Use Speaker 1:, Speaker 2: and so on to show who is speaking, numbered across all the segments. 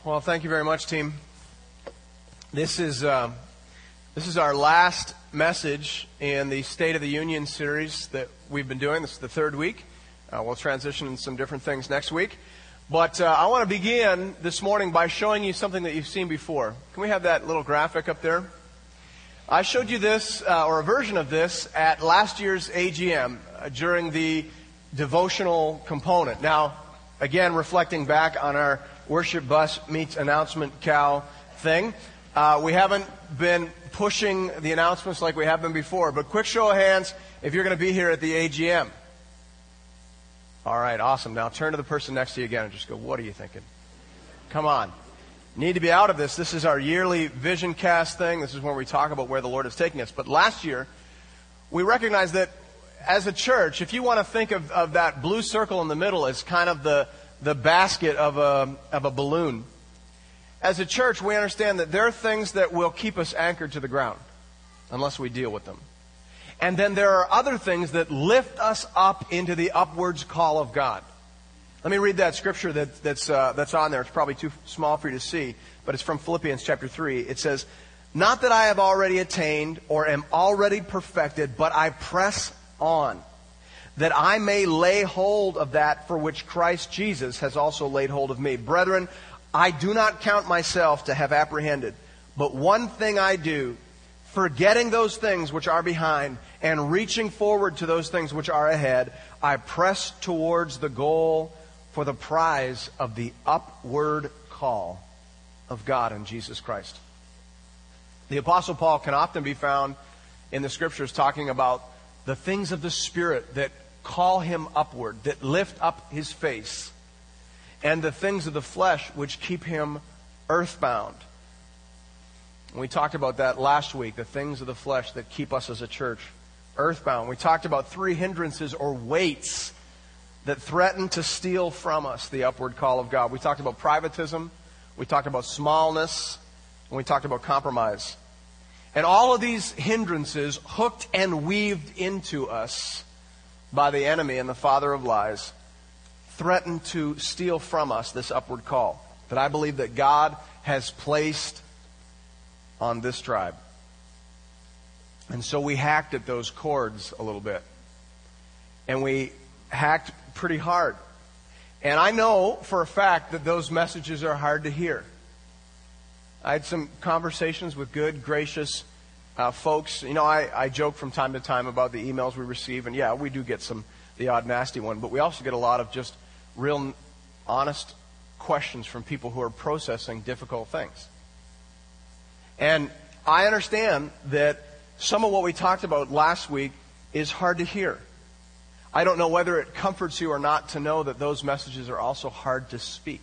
Speaker 1: Well, thank you very much, team. This is our last message in the State of the Union series that we've been doing. This is the third week. We'll transition into some different things next week. But I want to begin this morning by showing you something that you've seen before. Can we have that little graphic up there? I showed you this, or a version of this, at last year's AGM during the devotional component. Now, again, reflecting back on our worship bus meets announcement cow thing. We haven't been pushing the announcements like we have been before, but quick show of hands if you're going to be here at the AGM. All right, awesome. Now turn to the person next to you again and just go, what are you thinking? Come on. Need to be out of this. This is our yearly vision cast thing. This is where we talk about where the Lord is taking us. But last year, we recognized that as a church, if you want to think of that blue circle in the middle as kind of the basket of a balloon, as a church, we understand that there are things that will keep us anchored to the ground unless we deal with them. And then there are other things that lift us up into the upwards call of God. Let me read that scripture that's on there. It's probably too small for you to see, but it's from Philippians chapter 3. It says, "Not that I have already attained or am already perfected, but I press on, that I may lay hold of that for which Christ Jesus has also laid hold of me. Brethren, I do not count myself to have apprehended, but one thing I do, forgetting those things which are behind and reaching forward to those things which are ahead, I press towards the goal for the prize of the upward call of God in Jesus Christ." The Apostle Paul can often be found in the Scriptures talking about the things of the Spirit that call him upward, that lift up his face, and the things of the flesh which keep him earthbound. And we talked about that last week, the things of the flesh that keep us as a church earthbound. We talked about three hindrances or weights that threaten to steal from us the upward call of God. We talked about privatism, we talked about smallness, and we talked about compromise. And all of these hindrances, hooked and weaved into us by the enemy and the father of lies, threaten to steal from us this upward call that I believe that God has placed on this tribe. And so we hacked at those chords a little bit. And we hacked pretty hard. And I know for a fact that those messages are hard to hear. I had some conversations with good, gracious folks. You know, I joke from time to time about the emails we receive. And yeah, we do get the odd nasty one. But we also get a lot of just real honest questions from people who are processing difficult things. And I understand that some of what we talked about last week is hard to hear. I don't know whether it comforts you or not to know that those messages are also hard to speak.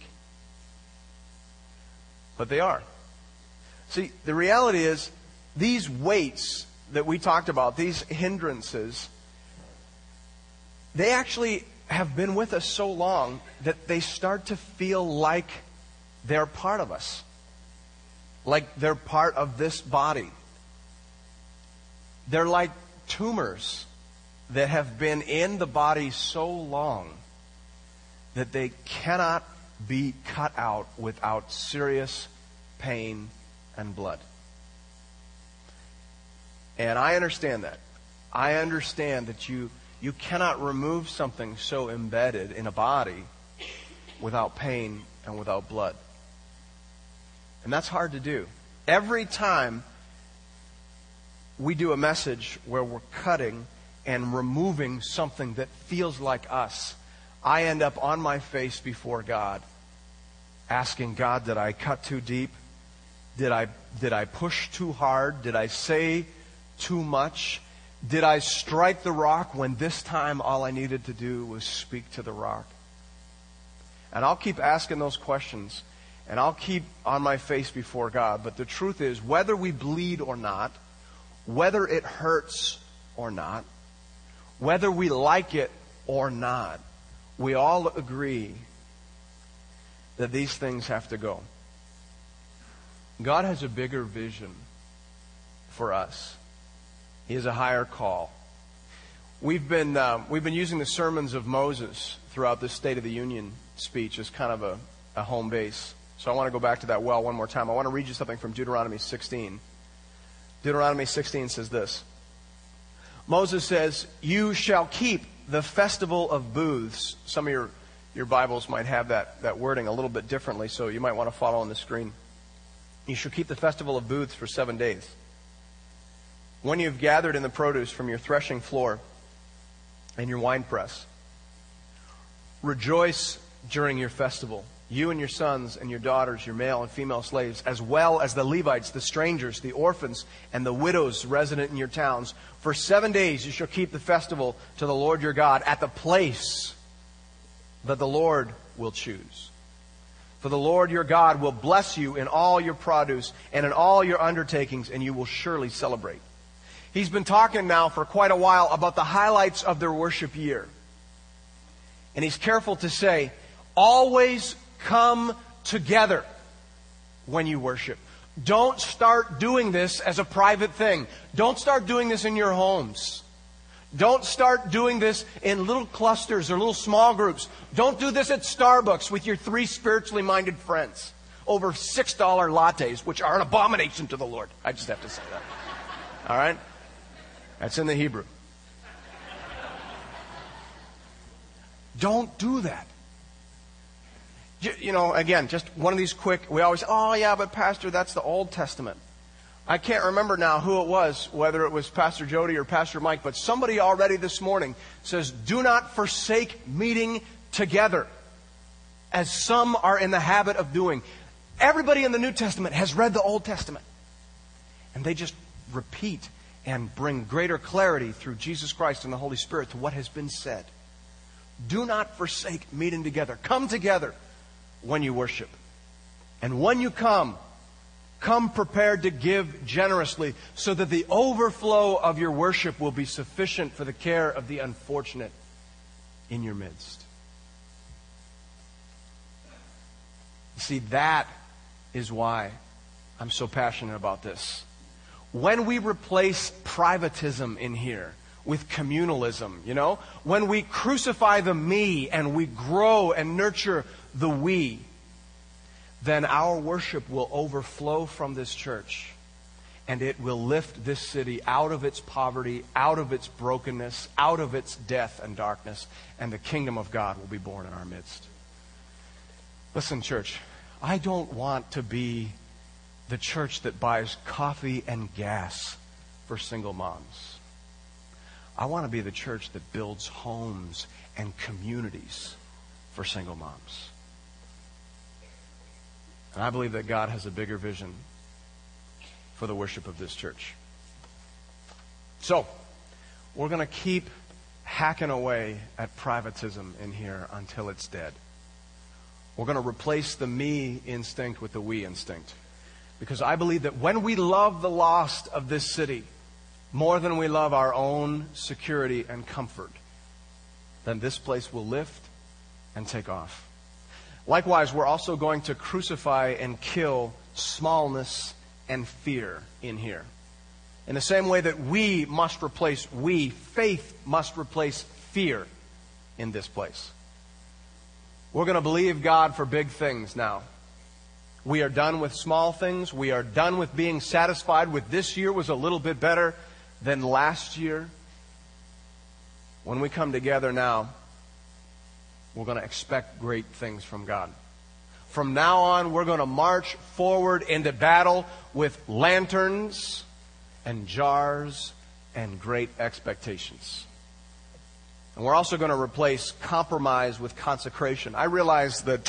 Speaker 1: But they are. See, the reality is, these weights that we talked about, these hindrances, they actually have been with us so long that they start to feel like they're part of us. Like they're part of this body. They're like tumors that have been in the body so long that they cannot be cut out without serious pain and blood. And I understand that. I understand that you cannot remove something so embedded in a body without pain and without blood. And that's hard to do. Every time we do a message where we're cutting and removing something that feels like us, I end up on my face before God, asking God, did I cut too deep? Did I push too hard? Did I say too much? Did I strike the rock when this time all I needed to do was speak to the rock? And I'll keep asking those questions, and I'll keep on my face before God. But the truth is, whether we bleed or not, whether it hurts or not, whether we like it or not, we all agree that these things have to go. God has a bigger vision for us. He has a higher call. We've been using the sermons of Moses throughout this State of the Union speech as kind of a home base. So I want to go back to that well one more time. I want to read you something from Deuteronomy 16. Deuteronomy 16 says this. Moses says, "You shall keep the festival of booths." Some of your Bibles might have that wording a little bit differently, so you might want to follow on the screen. "You shall keep the festival of booths for 7 days. When you have gathered in the produce from your threshing floor and your winepress, rejoice during your festival, you and your sons and your daughters, your male and female slaves, as well as the Levites, the strangers, the orphans, and the widows resident in your towns. For 7 days you shall keep the festival to the Lord your God at the place that the Lord will choose. For the Lord your God will bless you in all your produce and in all your undertakings, and you will surely celebrate." He's been talking now for quite a while about the highlights of their worship year. And he's careful to say, always come together when you worship. Don't start doing this as a private thing. Don't start doing this in your homes. Don't start doing this in little clusters or little small groups. Don't do this at Starbucks with your 3 spiritually minded friends over $6 lattes, which are an abomination to the Lord. I just have to say that. All right? That's in the Hebrew. Don't do that. You know, again, just one of these quick, we always, "Oh yeah, but Pastor, that's the Old Testament." I can't remember now who it was, whether it was Pastor Jody or Pastor Mike, but somebody already this morning says, "Do not forsake meeting together, as some are in the habit of doing." Everybody in the New Testament has read the Old Testament. And they just repeat and bring greater clarity through Jesus Christ and the Holy Spirit to what has been said. Do not forsake meeting together. Come together when you worship. And when you come prepared to give generously, so that the overflow of your worship will be sufficient for the care of the unfortunate in your midst. You see, that is why I'm so passionate about this. When we replace privatism in here with communalism, you know, when we crucify the me and we grow and nurture the we, then our worship will overflow from this church, and it will lift this city out of its poverty, out of its brokenness, out of its death and darkness, and the kingdom of God will be born in our midst. Listen, church, I don't want to be the church that buys coffee and gas for single moms. I want to be the church that builds homes and communities for single moms. And I believe that God has a bigger vision for the worship of this church. So, we're going to keep hacking away at privatism in here until it's dead. We're going to replace the me instinct with the we instinct. Because I believe that when we love the lost of this city more than we love our own security and comfort, then this place will lift and take off. Likewise, we're also going to crucify and kill smallness and fear in here. In the same way that we must replace faith must replace fear in this place. We're going to believe God for big things now. We are done with small things. We are done with being satisfied with this year was a little bit better than last year. When we come together now, we're going to expect great things from God. From now on, we're going to march forward into battle with lanterns and jars and great expectations. And we're also going to replace compromise with consecration. I realize that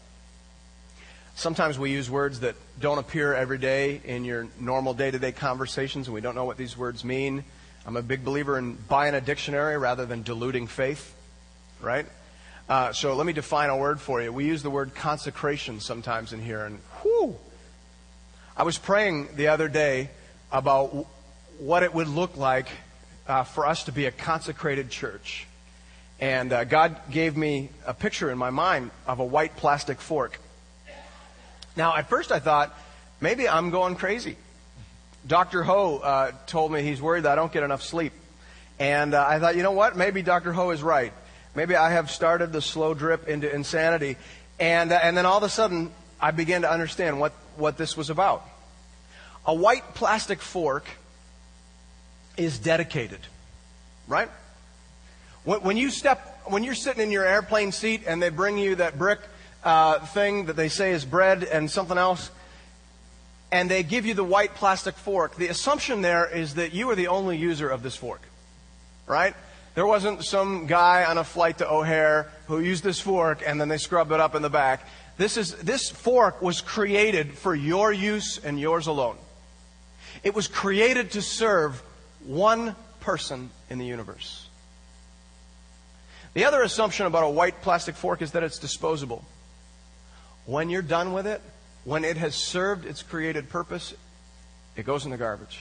Speaker 1: sometimes we use words that don't appear every day in your normal day-to-day conversations, and we don't know what these words mean. I'm a big believer in buying a dictionary rather than diluting faith, right? So let me define a word for you. We use the word consecration sometimes in here, and whew! I was praying the other day about what it would look like for us to be a consecrated church. And God gave me a picture in my mind of a white plastic fork. Now, at first I thought, maybe I'm going crazy. Dr. Ho told me he's worried that I don't get enough sleep. And I thought, you know what? Maybe Dr. Ho is right. Maybe I have started the slow drip into insanity. And then all of a sudden, I began to understand what this was about. A white plastic fork is dedicated, right? When you're sitting in your airplane seat and they bring you that brick thing that they say is bread and something else, and they give you the white plastic fork, the assumption there is that you are the only user of this fork, right? There wasn't some guy on a flight to O'Hare who used this fork and then they scrubbed it up in the back. This fork was created for your use and yours alone. It was created to serve one person in the universe. The other assumption about a white plastic fork is that it's disposable. When you're done with it, when it has served its created purpose, it goes in the garbage.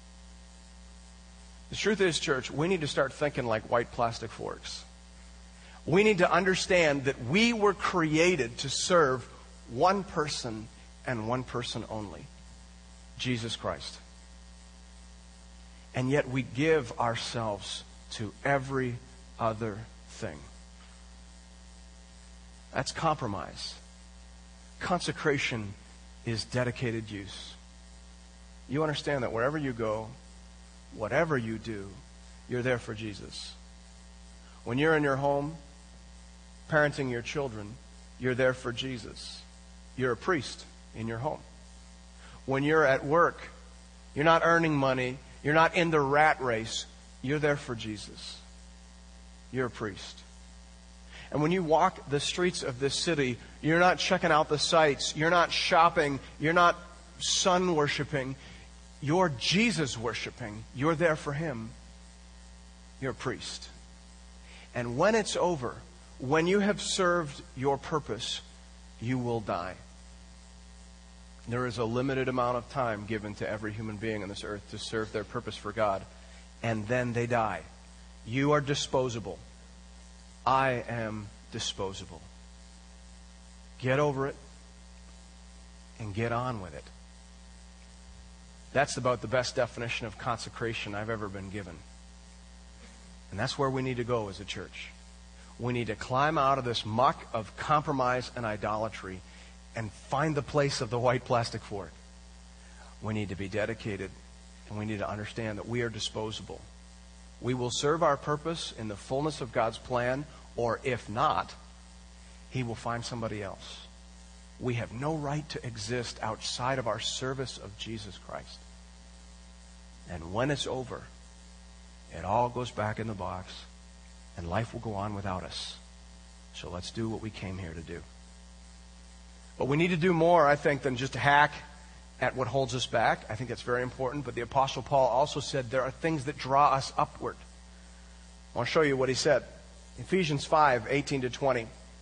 Speaker 1: The truth is, church, we need to start thinking like white plastic forks. We need to understand that we were created to serve one person and one person only, Jesus Christ. And yet we give ourselves to every other thing. That's compromise. Consecration is dedicated use. You understand that wherever you go, whatever you do, you're there for Jesus. When you're in your home, parenting your children, you're there for Jesus. You're a priest in your home. When you're at work, you're not earning money, you're not in the rat race, you're there for Jesus. You're a priest. And when you walk the streets of this city, you're not checking out the sights, you're not shopping, you're not sun worshiping, you're Jesus worshiping. You're there for Him. You're a priest. And when it's over, when you have served your purpose, you will die. There is a limited amount of time given to every human being on this earth to serve their purpose for God, and then they die. You are disposable. I am disposable. Get over it and get on with it. That's about the best definition of consecration I've ever been given. And that's where we need to go as a church. We need to climb out of this muck of compromise and idolatry and find the place of the white plastic fork. We need to be dedicated, and we need to understand that we are disposable. We will serve our purpose in the fullness of God's plan, or if not, He will find somebody else. We have no right to exist outside of our service of Jesus Christ. And when it's over, it all goes back in the box, and life will go on without us. So let's do what we came here to do. But we need to do more, I think, than just hack at what holds us back. I think that's very important. But the Apostle Paul also said there are things that draw us upward. I want to show you what he said. Ephesians 5:18-20.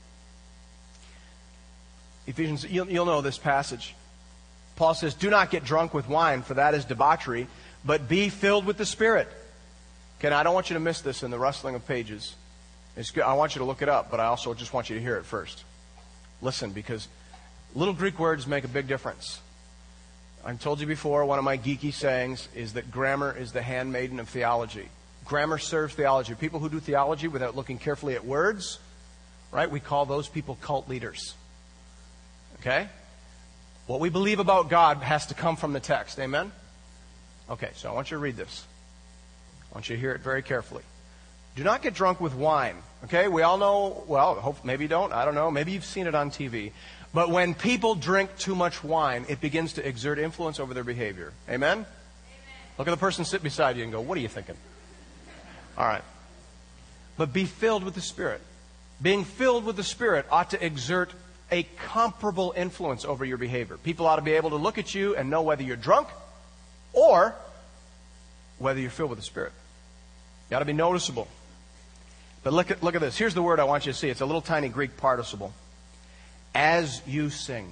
Speaker 1: Ephesians, you'll know this passage. Paul says, "Do not get drunk with wine, for that is debauchery, but be filled with the Spirit." Okay, now I don't want you to miss this in the rustling of pages. It's good. I want you to look it up, but I also just want you to hear it first. Listen, because little Greek words make a big difference. I've told you before, one of my geeky sayings is that grammar is the handmaiden of theology. Grammar serves theology. People who do theology without looking carefully at words, right, we call those people cult leaders. Okay? What we believe about God has to come from the text. Amen? Okay, so I want you to read this. I want you to hear it very carefully. Do not get drunk with wine. Okay, we all know, well, maybe you don't, I don't know, maybe you've seen it on TV. But when people drink too much wine, it begins to exert influence over their behavior. Amen? Amen. Look at the person sitting beside you and go, what are you thinking? All right. But be filled with the Spirit. Being filled with the Spirit ought to exert a comparable influence over your behavior. People ought to be able to look at you and know whether you're drunk or whether you're filled with the Spirit. You ought to be noticeable. But look at this. Here's the word I want you to see. It's a little tiny Greek participle. As you sing.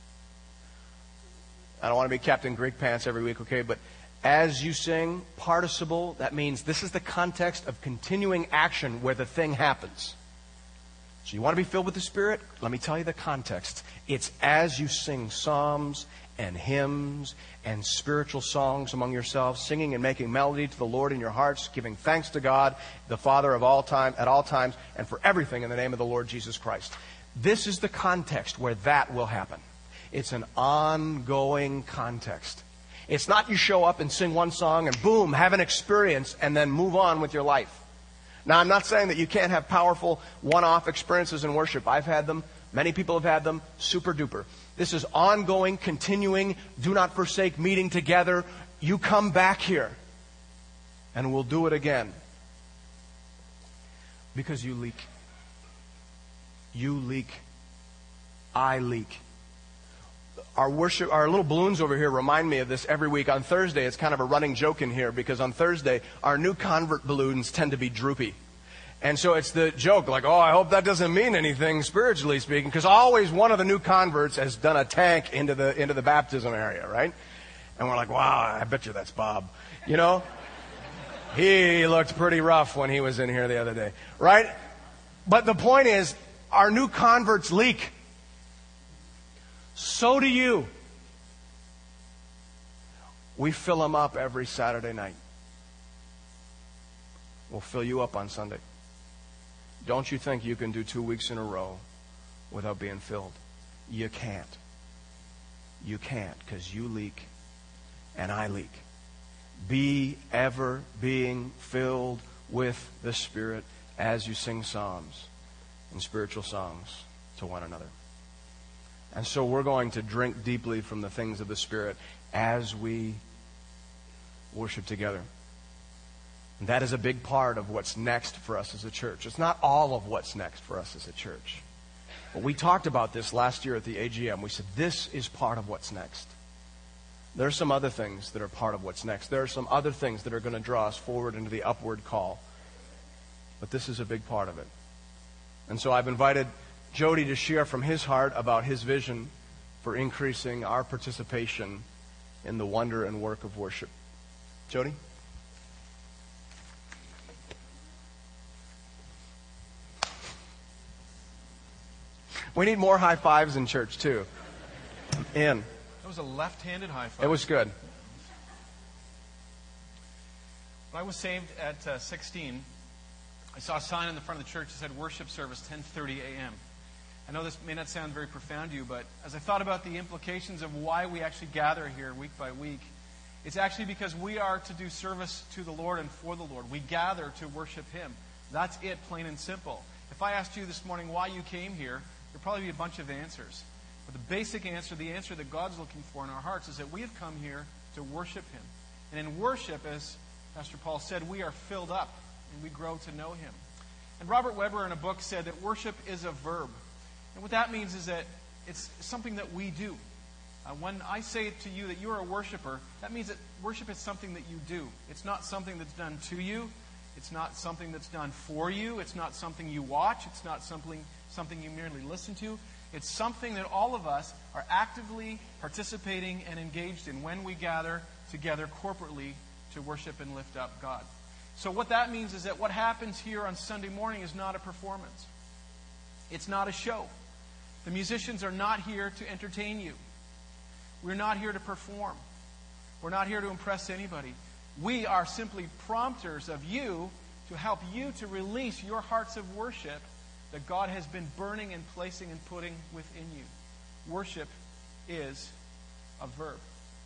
Speaker 1: I don't want to be Captain Greek Pants every week, okay? But as you sing, participle, that means this is the context of continuing action where the thing happens. So you want to be filled with the Spirit? Let me tell you the context. It's as you sing psalms and hymns and spiritual songs among yourselves, singing and making melody to the Lord in your hearts, giving thanks to God, the Father of all time, at all times, and for everything in the name of the Lord Jesus Christ. This is the context where that will happen. It's an ongoing context. It's not you show up and sing one song and boom, have an experience and then move on with your life. Now, I'm not saying that you can't have powerful one-off experiences in worship. I've had them. Many people have had them. Super duper. This is ongoing, continuing, do not forsake meeting together. You come back here and we'll do it again. Because you leak. You leak. I leak. Our little balloons over here remind me of this every week. On Thursday, it's kind of a running joke in here because on Thursday, our new convert balloons tend to be droopy. And so it's the joke, like, oh, I hope that doesn't mean anything spiritually speaking, because always one of the new converts has done a tank into the baptism area, right? And we're like, wow, I bet you that's Bob. You know? He looked pretty rough when he was in here the other day, right? But the point is, our new converts leak. So do you. We fill them up every Saturday night. We'll fill you up on Sunday. Don't you think you can do 2 weeks in a row without being filled? You can't. You can't, because you leak and I leak. Be ever being filled with the Spirit as you sing psalms and spiritual songs to one another. And so we're going to drink deeply from the things of the Spirit as we worship together. And that is a big part of what's next for us as a church. It's not all of what's next for us as a church. But we talked about this last year at the AGM. We said this is part of what's next. There are some other things that are part of what's next. There are some other things that are going to draw us forward into the upward call. But this is a big part of it. And so I've invited Jody to share from his heart about his vision for increasing our participation in the wonder and work of worship. Jody? We need more high fives in church, too. In.
Speaker 2: That was a left-handed high five.
Speaker 1: It was good.
Speaker 2: When I was saved at 16, I saw a sign in the front of the church that said worship service 10:30 a.m. I know this may not sound very profound to you, but as I thought about the implications of why we actually gather here week by week, it's actually because we are to do service to the Lord and for the Lord. We gather to worship Him. That's it, plain and simple. If I asked you this morning why you came here, there'd probably be a bunch of answers. But the basic answer, the answer that God's looking for in our hearts, is that we have come here to worship Him. And in worship, as Pastor Paul said, we are filled up and we grow to know Him. And Robert Weber in a book said that worship is a verb. And what that means is that it's something that we do. When I say to you that you're a worshiper, that means that worship is something that you do. It's not something that's done to you. It's not something that's done for you. It's not something you watch. It's not something you merely listen to. It's something that all of us are actively participating and engaged in when we gather together corporately to worship and lift up God. So what that means is that what happens here on Sunday morning is not a performance. It's not a show. The musicians are not here to entertain you. We're not here to perform. We're not here to impress anybody. We are simply prompters of you to help you to release your hearts of worship that God has been burning and placing and putting within you. Worship is a verb.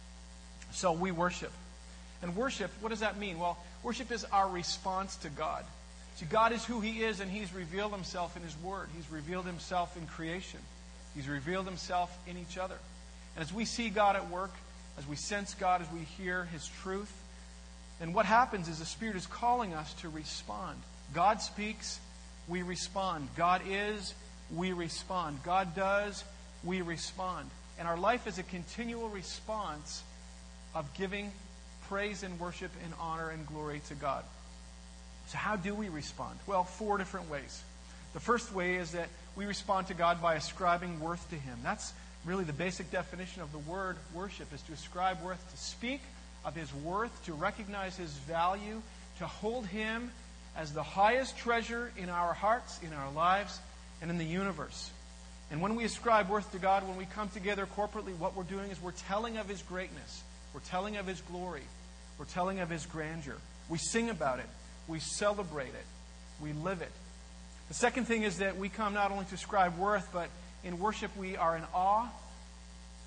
Speaker 2: So we worship. And worship, what does that mean? Well, worship is our response to God. See, God is who He is, and He's revealed Himself in His Word. He's revealed Himself in creation. He's revealed Himself in each other. And as we see God at work, as we sense God, as we hear His truth, then what happens is the Spirit is calling us to respond. God speaks, we respond. God is, we respond. God does, we respond. And our life is a continual response of giving praise and worship and honor and glory to God. So how do we respond? Well, 4 different ways. The first way is that we respond to God by ascribing worth to Him. That's really the basic definition of the word worship, is to ascribe worth, to speak of His worth, to recognize His value, to hold Him as the highest treasure in our hearts, in our lives, and in the universe. And when we ascribe worth to God, when we come together corporately, what we're doing is we're telling of His greatness. We're telling of His glory. We're telling of His grandeur. We sing about it. We celebrate it. We live it. The second thing is that we come not only to ascribe worth, but in worship we are in awe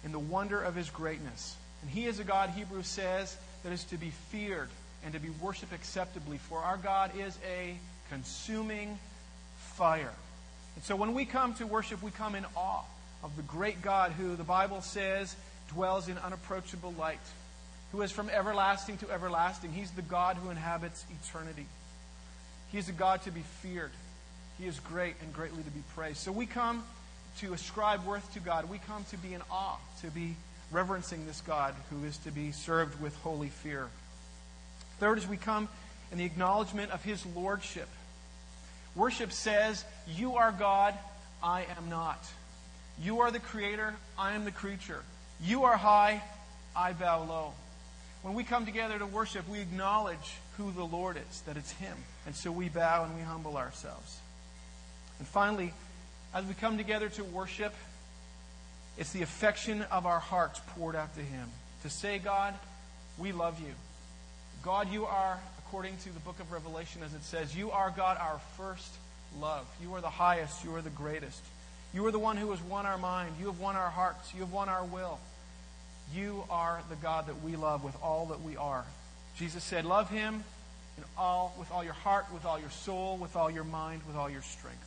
Speaker 2: in the wonder of His greatness. And He is a God, Hebrews says, that is to be feared and to be worshipped acceptably. For our God is a consuming fire. And so when we come to worship, we come in awe of the great God who, the Bible says, dwells in unapproachable light, who is from everlasting to everlasting. He's the God who inhabits eternity. He is a God to be feared. He is great and greatly to be praised. So we come to ascribe worth to God. We come to be in awe, to be reverencing this God who is to be served with holy fear. Third is we come in the acknowledgement of His lordship. Worship says, you are God, I am not. You are the creator, I am the creature. You are high, I bow low. When we come together to worship, we acknowledge who the Lord is, that it's Him. And so we bow and we humble ourselves. And finally, as we come together to worship, it's the affection of our hearts poured out to Him. To say, God, we love you. God, you are, according to the book of Revelation, as it says, you are, God, our first love. You are the highest. You are the greatest. You are the one who has won our mind. You have won our hearts. You have won our will. You are the God that we love with all that we are. Jesus said, love Him with all your heart, with all your soul, with all your mind, with all your strength.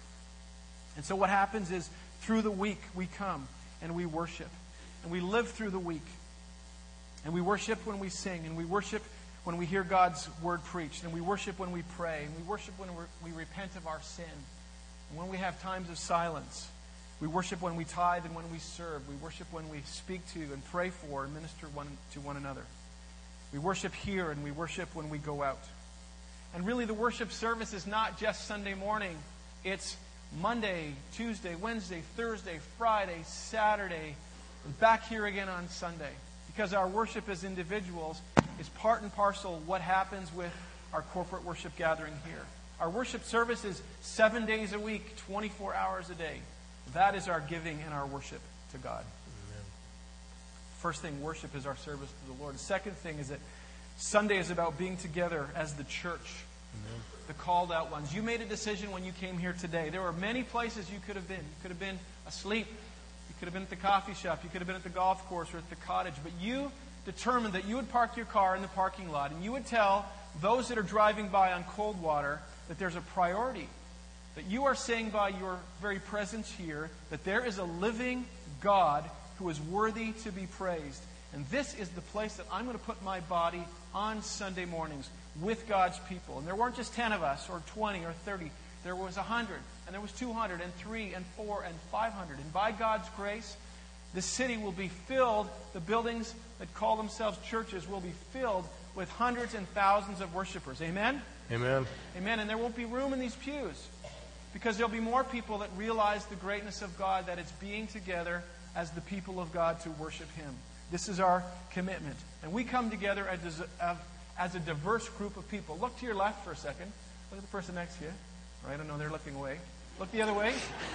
Speaker 2: And so what happens is, through the week, we come and we worship. And we live through the week. And we worship when we sing. And we worship when we hear God's word preached. And we worship when we pray. And we worship when we repent of our sin. And when we have times of silence. We worship when we tithe and when we serve. We worship when we speak to and pray for and minister to one another. We worship here and we worship when we go out. And really the worship service is not just Sunday morning. It's Monday, Tuesday, Wednesday, Thursday, Friday, Saturday, and back here again on Sunday. Because our worship as individuals is part and parcel what happens with our corporate worship gathering here. Our worship service is 7 days a week, 24 hours a day. That is our giving and our worship to God. Amen. First thing, worship is our service to the Lord. The second thing is that Sunday is about being together as the church. Amen. The called out ones. You made a decision when you came here today. There were many places you could have been. You could have been asleep. You could have been at the coffee shop. You could have been at the golf course or at the cottage. But you determined that you would park your car in the parking lot and you would tell those that are driving by on Coldwater that there's a priority. That you are saying by your very presence here that there is a living God who is worthy to be praised. And this is the place that I'm going to put my body on Sunday mornings with God's people. And there weren't just 10 of us or 20 or 30. There was 100 and there was 200 and 3 and 4 and 500. And by God's grace, the city will be filled, the buildings that call themselves churches will be filled with hundreds and thousands of worshipers. Amen?
Speaker 1: Amen.
Speaker 2: Amen. And there won't be room in these pews because there'll be more people that realize the greatness of God, that it's being together as the people of God to worship Him. This is our commitment. And we come together as a diverse group of people. Look to your left for a second. Look at the person next to you. Right? I know they're looking away. Look the other way.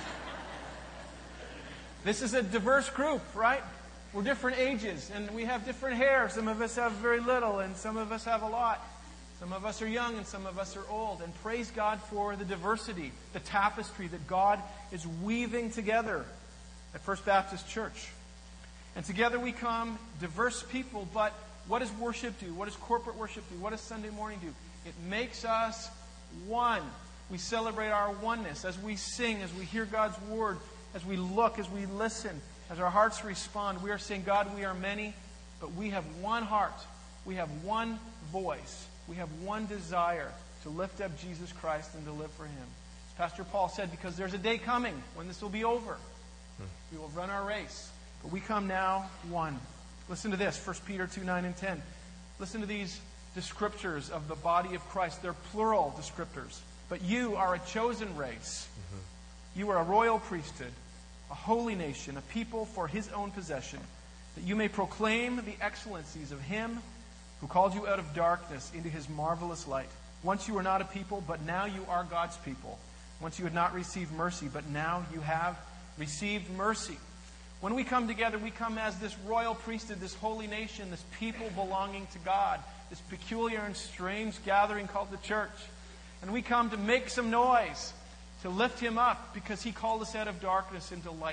Speaker 2: This is a diverse group, right? We're different ages and we have different hair. Some of us have very little and some of us have a lot. Some of us are young and some of us are old. And praise God for the diversity, the tapestry that God is weaving together at First Baptist Church. And together we come, diverse people, but what does worship do? What does corporate worship do? What does Sunday morning do? It makes us one. We celebrate our oneness as we sing, as we hear God's word, as we look, as we listen, as our hearts respond. We are saying, God, we are many, but we have one heart. We have one voice. We have one desire to lift up Jesus Christ and to live for Him. As Pastor Paul said, because there's a day coming when this will be over. We will run our race. But we come now one. Listen to this, 1 Peter 2, 9 and 10. Listen to these descriptors of the body of Christ. They're plural descriptors. But you are a chosen race. You are a royal priesthood, a holy nation, a people for His own possession, that you may proclaim the excellencies of Him who called you out of darkness into His marvelous light. Once you were not a people, but now you are God's people. Once you had not received mercy, but now you have received mercy. When we come together, we come as this royal priesthood, this holy nation, this people belonging to God, this peculiar and strange gathering called the church. And we come to make some noise, to lift Him up, because He called us out of darkness into light.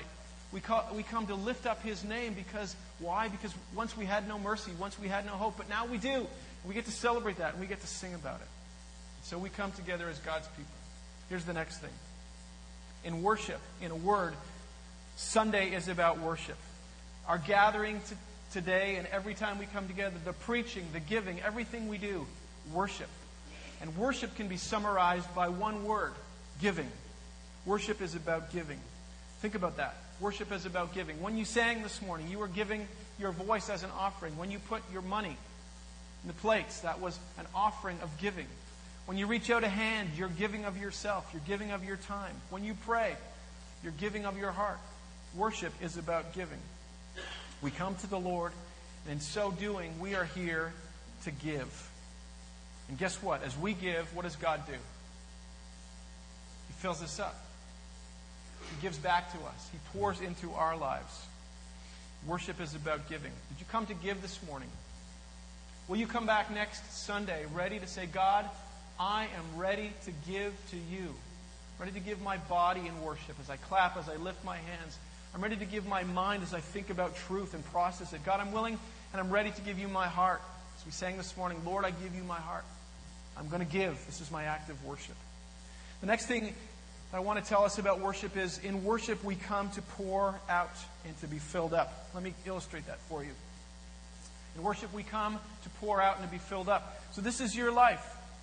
Speaker 2: We come to lift up His name because, why? Because once we had no mercy, once we had no hope, but now we do. We get to celebrate that, and we get to sing about it. So we come together as God's people. Here's the next thing. In worship, in a word, Sunday is about worship. Our gathering today and every time we come together, the preaching, the giving, everything we do, worship. And worship can be summarized by one word, giving. Worship is about giving. Think about that. Worship is about giving. When you sang this morning, you were giving your voice as an offering. When you put your money in the plates, that was an offering of giving. When you reach out a hand, you're giving of yourself. You're giving of your time. When you pray, you're giving of your heart. Worship is about giving. We come to the Lord, and in so doing, we are here to give. And guess what? As we give, what does God do? He fills us up. He gives back to us. He pours into our lives. Worship is about giving. Did you come to give this morning? Will you come back next Sunday ready to say, God, I am ready to give to you. Ready to give my body in worship as I clap, as I lift my hands. I'm ready to give my mind as I think about truth and process it. God, I'm willing and I'm ready to give you my heart. As we sang this morning, Lord, I give you my heart. I'm going to give. This is my act of worship. The next thing I want to tell us about worship is, in worship we come to pour out and to be filled up. Let me illustrate that for you. In worship we come to pour out and to be filled up. So this is your life.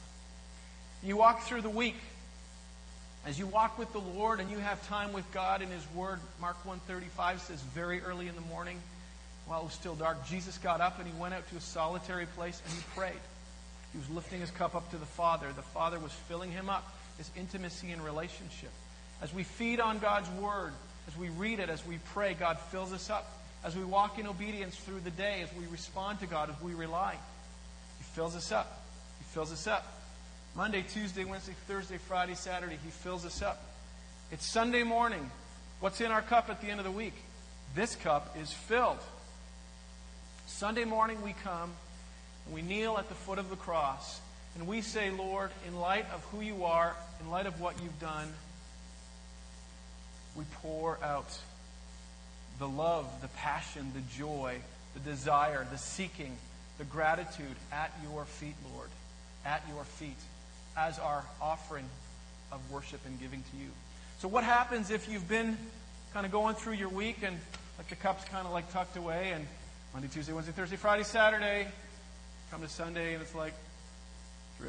Speaker 2: You walk through the week. As you walk with the Lord and you have time with God in His Word, Mark 1:35 says, very early in the morning, while it was still dark, Jesus got up and He went out to a solitary place and He prayed. He was lifting His cup up to the Father. The Father was filling Him up, this intimacy and relationship. As we feed on God's Word, as we read it, as we pray, God fills us up. As we walk in obedience through the day, as we respond to God, as we rely, He fills us up. He fills us up. Monday, Tuesday, Wednesday, Thursday, Friday, Saturday, He fills us up. It's Sunday morning. What's in our cup at the end of the week? This cup is filled. Sunday morning we come and we kneel at the foot of the cross and we say, Lord, in light of who you are, in light of what you've done, we pour out the love, the passion, the joy, the desire, the seeking, the gratitude at your feet, Lord, at your feet, as our offering of worship and giving to you. So what happens if you've been kind of going through your week and like the cup's kind of like tucked away and Monday, Tuesday, Wednesday, Thursday, Friday, Saturday, come to Sunday and it's like drip.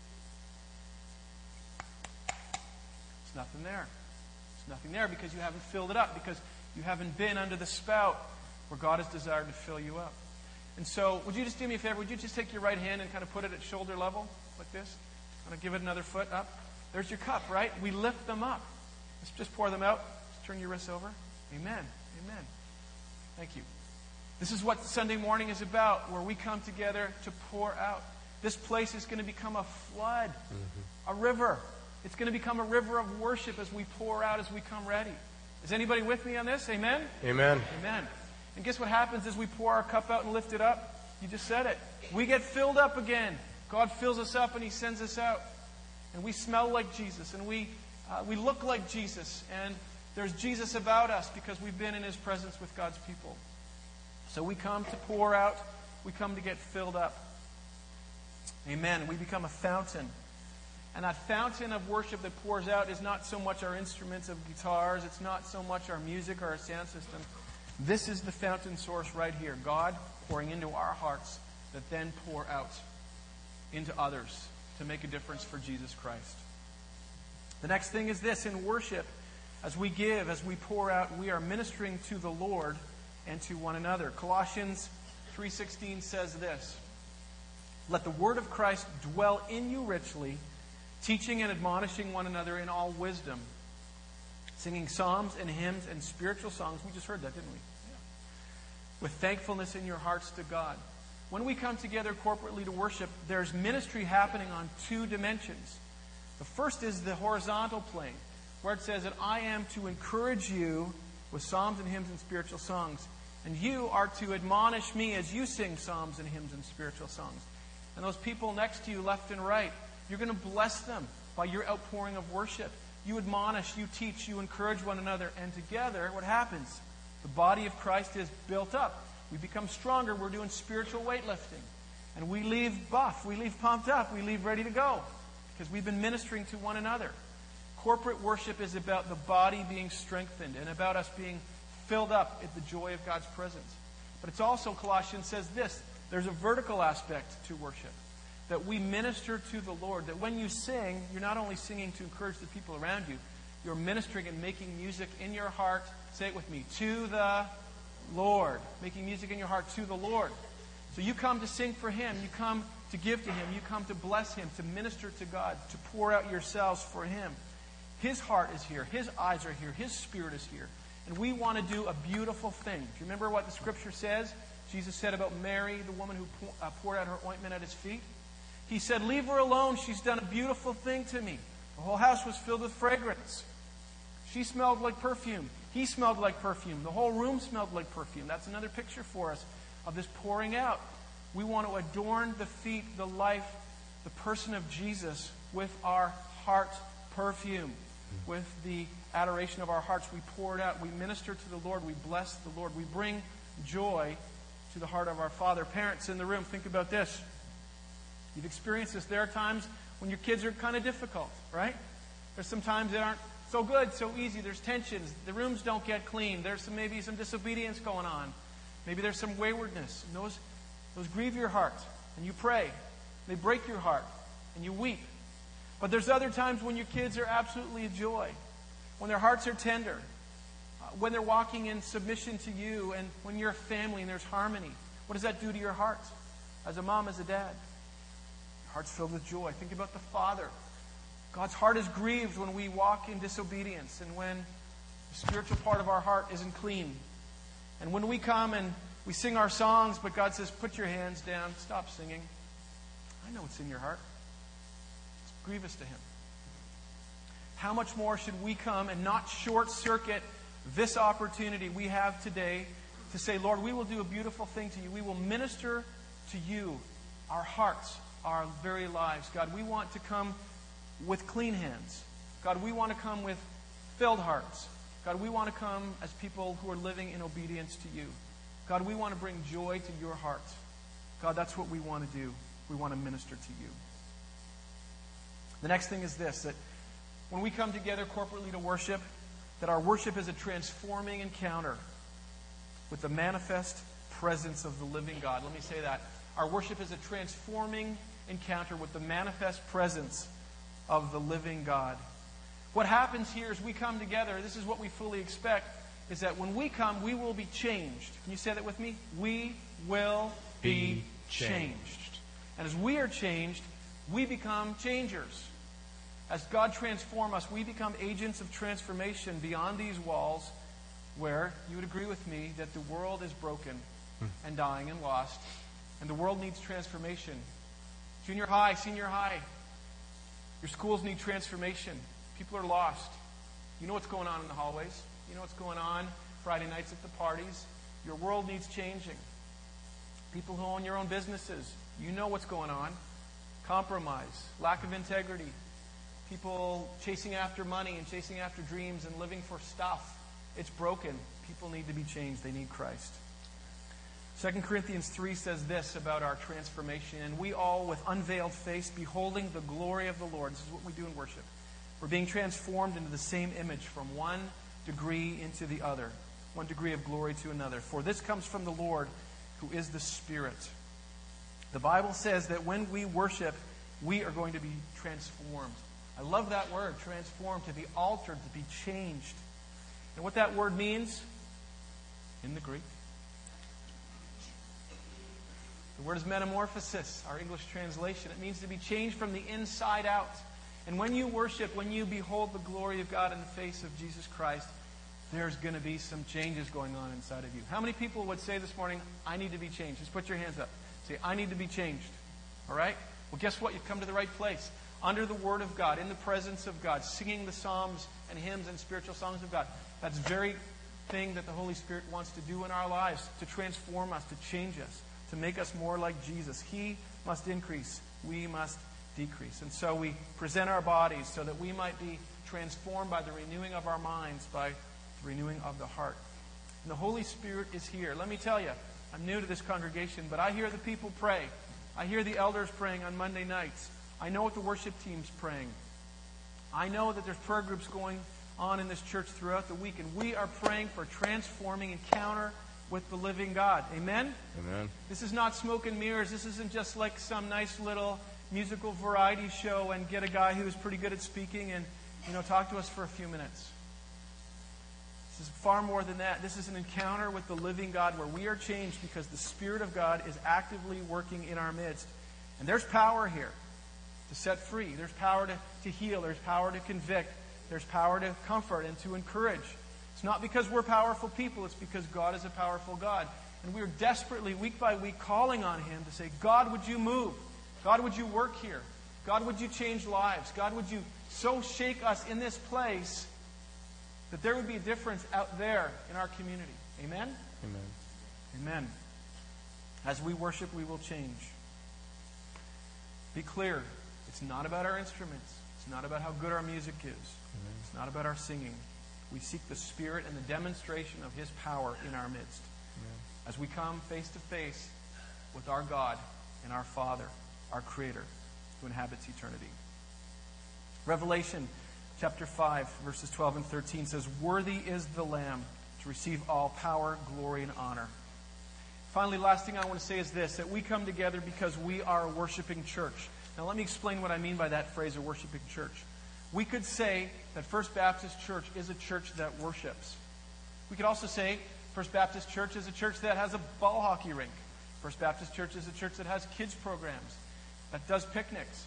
Speaker 2: There's nothing there. There's nothing there because you haven't filled it up, because you haven't been under the spout where God has desired to fill you up. And so would you just do me a favor? Would you just take your right hand and kind of put it at shoulder level like this? Kind of give it another foot up. There's your cup, right? We lift them up. Let's just pour them out. Just turn your wrists over. Amen. Amen. Thank you. This is what Sunday morning is about, where we come together to pour out. This place is going to become a flood, a river. It's going to become a river of worship as we pour out, as we come ready. Is anybody with me on this? Amen?
Speaker 1: Amen.
Speaker 2: Amen. And guess what happens as we pour our cup out and lift it up? You just said it. We get filled up again. God fills us up and He sends us out. And we smell like Jesus. And we look like Jesus. And there's Jesus about us because we've been in His presence with God's people. So we come to pour out. We come to get filled up. Amen. We become a fountain. And that fountain of worship that pours out is not so much our instruments of guitars. It's not so much our music or our sound system. This is the fountain source right here. God pouring into our hearts that then pour out into others to make a difference for Jesus Christ. The next thing is this. In worship, as we give, as we pour out, we are ministering to the Lord and to one another. Colossians 3:16 says this: let the word of Christ dwell in you richly, teaching and admonishing one another in all wisdom, singing psalms and hymns and spiritual songs. We just heard that, didn't we? Yeah. With thankfulness in your hearts to God. When we come together corporately to worship, there's ministry happening on two dimensions. The first is the horizontal plane, where it says that I am to encourage you with psalms and hymns and spiritual songs. And you are to admonish me as you sing psalms and hymns and spiritual songs. And those people next to you, left and right, you're going to bless them by your outpouring of worship. You admonish, you teach, you encourage one another. And together, what happens? The body of Christ is built up. We become stronger. We're doing spiritual weightlifting. And we leave buff. We leave pumped up. We leave ready to go. Because we've been ministering to one another. Corporate worship is about the body being strengthened and about us being filled up at the joy of God's presence. But it's also, Colossians says this, there's a vertical aspect to worship. That we minister to the Lord. That when you sing, you're not only singing to encourage the people around you, you're ministering and making music in your heart. Say it with me. To the Lord. Making music in your heart to the Lord. So you come to sing for Him. You come to give to Him. You come to bless Him. To minister to God. To pour out yourselves for Him. His heart is here. His eyes are here. His Spirit is here. And we want to do a beautiful thing. Do you remember what the Scripture says? Jesus said about Mary, the woman who poured out her ointment at His feet. He said, leave her alone. She's done a beautiful thing to me. The whole house was filled with fragrance. She smelled like perfume. He smelled like perfume. The whole room smelled like perfume. That's another picture for us of this pouring out. We want to adorn the feet, the life, the person of Jesus with our heart perfume. With the adoration of our hearts, we pour it out. We minister to the Lord. We bless the Lord. We bring joy to the heart of our Father. Parents in the room, think about this. You've experienced this. There are times when your kids are kind of difficult, right? There's some times that aren't so good, so easy. There's tensions. The rooms don't get clean. There's maybe some disobedience going on. Maybe there's some waywardness. And those grieve your heart. And you pray. They break your heart. And you weep. But there's other times when your kids are absolutely a joy. When their hearts are tender. When they're walking in submission to you. And when you're a family and there's harmony. What does that do to your heart? As a mom, as a dad. Heart's filled with joy. Think about the Father. God's heart is grieved when we walk in disobedience and when the spiritual part of our heart isn't clean. And when we come and we sing our songs, but God says, put your hands down, stop singing. I know what's in your heart. It's grievous to Him. How much more should we come and not short-circuit this opportunity we have today to say, Lord, we will do a beautiful thing to you. We will minister to you, our hearts, our very lives. God, we want to come with clean hands. God, we want to come with filled hearts. God, we want to come as people who are living in obedience to you. God, we want to bring joy to your heart. God, that's what we want to do. We want to minister to you. The next thing is this, that when we come together corporately to worship, that our worship is a transforming encounter with the manifest presence of the living God. Let me say that. Our worship is a transforming encounter with the manifest presence of the living God. What happens here is we come together, this is what we fully expect, is that when we come, we will be changed. Can you say that with me? We will be changed. And as we are changed, we become changers. As God transforms us, we become agents of transformation beyond these walls where, you would agree with me, that the world is broken and dying and lost. And the world needs transformation. Junior high, senior high. Your schools need transformation. People are lost. You know what's going on in the hallways. You know what's going on Friday nights at the parties. Your world needs changing. People who own your own businesses, you know what's going on. Compromise, lack of integrity. People chasing after money and chasing after dreams and living for stuff. It's broken. People need to be changed. They need Christ. 2 Corinthians 3 says this about our transformation. And we all, with unveiled face, beholding the glory of the Lord. This is what we do in worship. We're being transformed into the same image from one degree into the other. One degree of glory to another. For this comes from the Lord, who is the Spirit. The Bible says that when we worship, we are going to be transformed. I love that word, transformed, to be altered, to be changed. And what that word means in the Greek, the word is metamorphosis, our English translation. It means to be changed from the inside out. And when you worship, when you behold the glory of God in the face of Jesus Christ, there's going to be some changes going on inside of you. How many people would say this morning, I need to be changed? Just put your hands up. Say, I need to be changed. All right? Well, guess what? You've come to the right place. Under the Word of God, in the presence of God, singing the psalms and hymns and spiritual songs of God. That's the very thing that the Holy Spirit wants to do in our lives, to transform us, to change us, to make us more like Jesus. He must increase. We must decrease. And so we present our bodies so that we might be transformed by the renewing of our minds, by the renewing of the heart. And the Holy Spirit is here. Let me tell you, I'm new to this congregation, but I hear the people pray. I hear the elders praying on Monday nights. I know what the worship team's praying. I know that there's prayer groups going on in this church throughout the week, and we are praying for a transforming encounter with the living God. Amen?
Speaker 1: Amen.
Speaker 2: This is not smoke and mirrors. This isn't just like some nice little musical variety show and get a guy who's pretty good at speaking and, talk to us for a few minutes. This is far more than that. This is an encounter with the living God where we are changed because the Spirit of God is actively working in our midst. And there's power here to set free. There's power to heal. There's power to convict. There's power to comfort and to encourage. It's not because we're powerful people. It's because God is a powerful God. And we are desperately, week by week, calling on Him to say, God, would you move? God, would you work here? God, would you change lives? God, would you so shake us in this place that there would be a difference out there in our community? Amen?
Speaker 1: Amen.
Speaker 2: Amen. As we worship, we will change. Be clear. It's not about our instruments. It's not about how good our music is.
Speaker 1: Amen.
Speaker 2: It's not about our singing. We seek the Spirit and the demonstration of His power in our midst.
Speaker 1: Amen.
Speaker 2: As we come face to face with our God and our Father, our Creator, who inhabits eternity. Revelation chapter 5, verses 12 and 13 says, "Worthy is the Lamb to receive all power, glory, and honor." Finally, last thing I want to say is this, that we come together because we are a worshiping church. Now let me explain what I mean by that phrase, a worshiping church. We could say that First Baptist Church is a church that worships. We could also say First Baptist Church is a church that has a ball hockey rink. First Baptist Church is a church that has kids programs, that does picnics.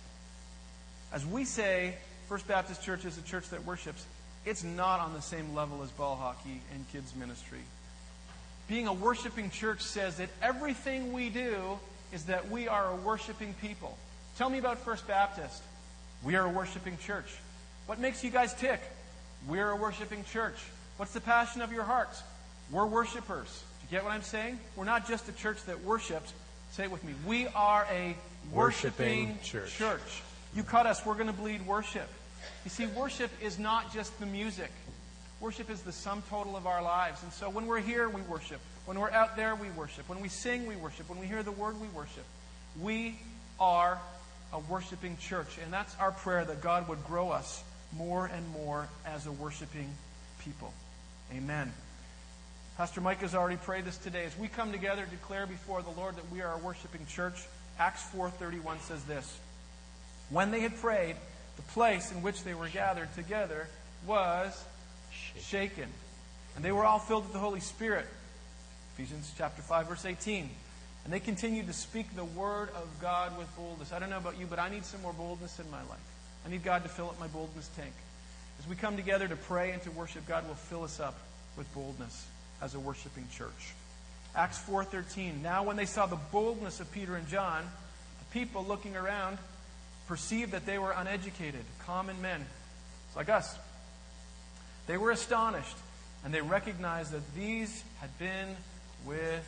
Speaker 2: As we say First Baptist Church is a church that worships, it's not on the same level as ball hockey and kids ministry. Being a worshiping church says that everything we do is that we are a worshiping people. Tell me about First Baptist. We are a worshiping church. What makes you guys tick? We're a worshiping church. What's the passion of your hearts? We're worshipers. Do you get what I'm saying? We're not just a church that worships. Say it with me. We are a worshiping church. You cut us, we're going to bleed worship. You see, worship is not just the music. Worship is the sum total of our lives. And so when we're here, we worship. When we're out there, we worship. When we sing, we worship. When we hear the word, we worship. We are a worshiping church. And that's our prayer, that God would grow us more and more as a worshiping people. Amen. Pastor Mike has already prayed this today. As we come together to declare before the Lord that we are a worshiping church, Acts 4:31 says this: "When they had prayed, the place in which they were gathered together was shaken. And they were all filled with the Holy Spirit." Ephesians chapter 5, verse 18. "And they continued to speak the word of God with boldness." I don't know about you, but I need some more boldness in my life. I need God to fill up my boldness tank. As we come together to pray and to worship, God will fill us up with boldness as a worshiping church. Acts 4:13. "Now when they saw the boldness of Peter and John, the people looking around perceived that they were uneducated, common men. It's like us. They were astonished, and they recognized that these had been with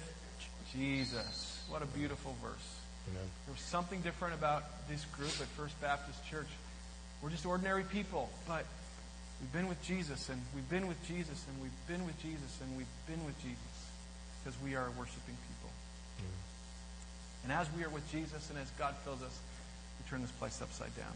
Speaker 2: Jesus." What a beautiful verse.
Speaker 1: Amen.
Speaker 2: There was something different about this group at First Baptist Church. We're just ordinary people, but we've been with Jesus, and we've been with Jesus, and we've been with Jesus, and we've been with Jesus, because we are worshiping people. And as we are with Jesus and as God fills us, we turn this place upside down.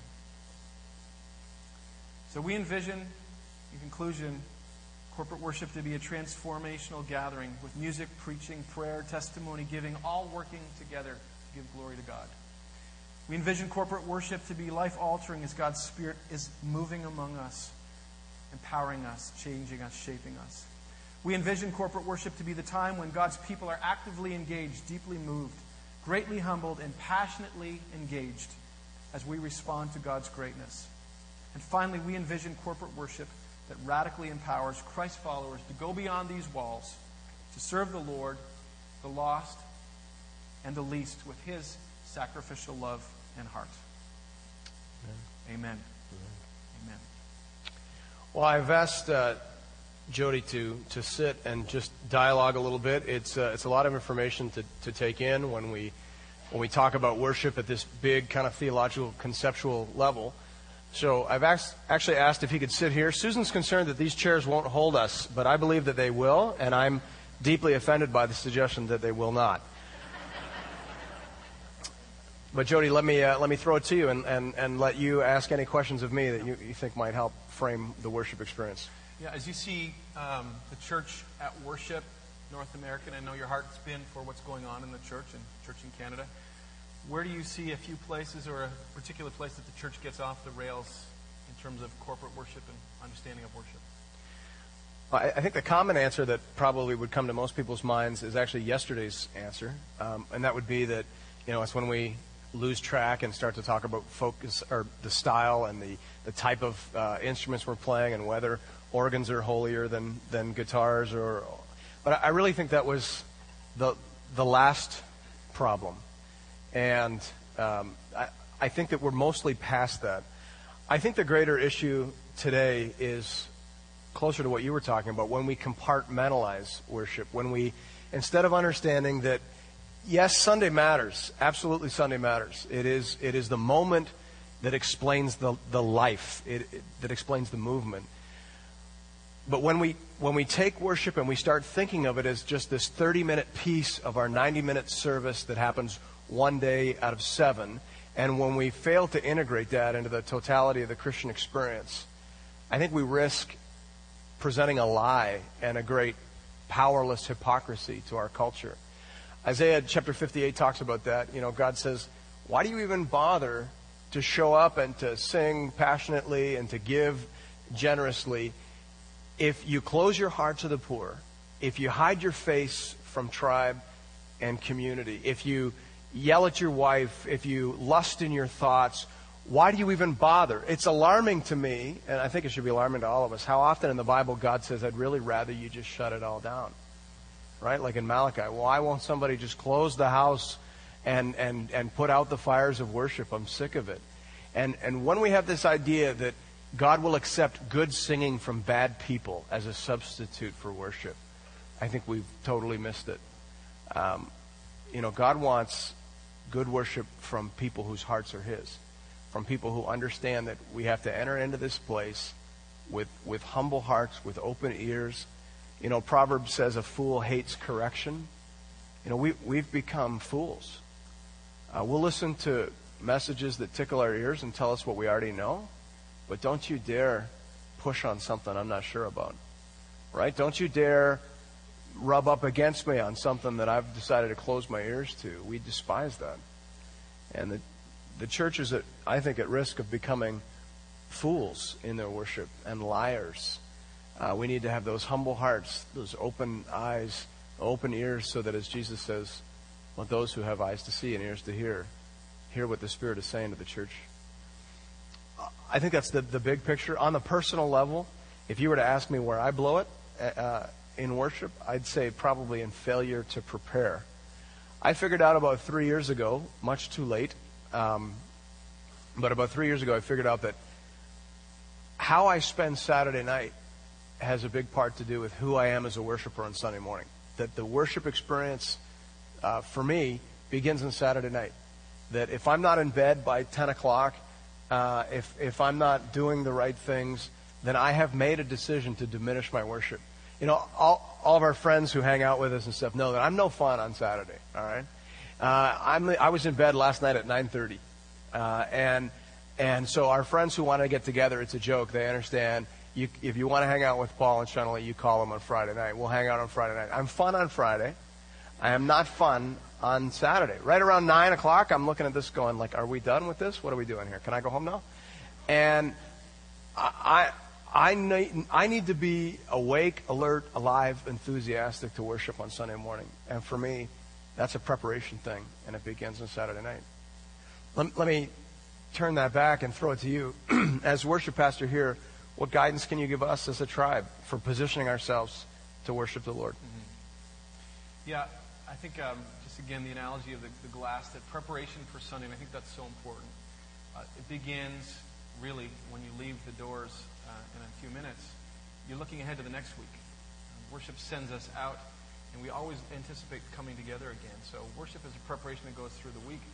Speaker 2: So we envision, in conclusion, corporate worship to be a transformational gathering with music, preaching, prayer, testimony, giving, all working together to give glory to God. We envision corporate worship to be life-altering as God's Spirit is moving among us, empowering us, changing us, shaping us. We envision corporate worship to be the time when God's people are actively engaged, deeply moved, greatly humbled, and passionately engaged as we respond to God's greatness. And finally, we envision corporate worship that radically empowers Christ followers to go beyond these walls, to serve the Lord, the lost, and the least with His sacrificial love and heart. Amen. Amen. Amen.
Speaker 1: Well, I've asked Jody to sit and just dialogue a little bit. It's a lot of information to take in when we talk about worship at this big kind of theological, conceptual level. So I've actually asked if he could sit here. Susan's concerned that these chairs won't hold us, but I believe that they will, and I'm deeply offended by the suggestion that they will not. But Jody, let me throw it to you and let you ask any questions of me that you think might help frame the worship experience.
Speaker 2: Yeah, as you see the church at worship, North America, and I know your heart's been for what's going on in the church and church in Canada. Where do you see a few places or a particular place that the church gets off the rails in terms of corporate worship and understanding of worship?
Speaker 1: I think the common answer that probably would come to most people's minds is actually yesterday's answer, and that would be that it's when we lose track and start to talk about focus or the style and the type of instruments we're playing and whether organs are holier than guitars but I really think that was the last problem, and I think that we're mostly past that. I think the greater issue today is closer to what you were talking about, when we compartmentalize worship, when we, instead of understanding that yes, Sunday matters. Absolutely, Sunday matters. It is the moment that explains the life, that explains the movement. But when we take worship and we start thinking of it as just this 30-minute piece of our 90-minute service that happens one day out of 7, and when we fail to integrate that into the totality of the Christian experience, I think we risk presenting a lie and a great powerless hypocrisy to our culture. Isaiah chapter 58 talks about that. God says, why do you even bother to show up and to sing passionately and to give generously if you close your heart to the poor, if you hide your face from tribe and community, if you yell at your wife, if you lust in your thoughts? Why do you even bother? It's alarming to me, and I think it should be alarming to all of us, how often in the Bible God says, I'd really rather you just shut it all down. Right? Like in Malachi. Why won't somebody just close the house and put out the fires of worship? I'm sick of it. And when we have this idea that God will accept good singing from bad people as a substitute for worship, I think we've totally missed it. God wants good worship from people whose hearts are His, from people who understand that we have to enter into this place with humble hearts, with open ears. Proverbs says a fool hates correction. We've become fools. We'll listen to messages that tickle our ears and tell us what we already know, but don't you dare push on something I'm not sure about. Right? Don't you dare rub up against me on something that I've decided to close my ears to. We despise that. And the church is, I think, at risk of becoming fools in their worship and liars. We need to have those humble hearts, those open eyes, open ears, so that, as Jesus says, let those who have eyes to see and ears to hear what the Spirit is saying to the church. I think that's the big picture. On the personal level, if you were to ask me where I blow it in worship, I'd say probably in failure to prepare. I figured out about 3 years ago, much too late, but about 3 years ago I figured out that how I spend Saturday night has a big part to do with who I am as a worshiper on Sunday morning. That the worship experience, for me, begins on Saturday night. That if I'm not in bed by 10 o'clock, if I'm not doing the right things, then I have made a decision to diminish my worship. All of our friends who hang out with us and stuff know that I'm no fun on Saturday, all right? I was in bed last night at 9:30. And so our friends who want to get together, it's a joke. They understand. If you want to hang out with Paul and Shanley, you call them on Friday night. We'll hang out on Friday night. I'm fun on Friday. I am not fun on Saturday. Right around 9 o'clock, I'm looking at this going, like, are we done with this? What are we doing here? Can I go home now? And I need to be awake, alert, alive, enthusiastic to worship on Sunday morning. And for me, that's a preparation thing, and it begins on Saturday night. Let me turn that back and throw it to you. As worship pastor here, what guidance can you give us as a tribe for positioning ourselves to worship the Lord?
Speaker 2: Mm-hmm. Yeah, I think just again the analogy of the glass, that preparation for Sunday, and I think that's so important. It begins really when you leave the doors in a few minutes. You're looking ahead to the next week. Worship sends us out, and we always anticipate coming together again. So worship is a preparation that goes through the week.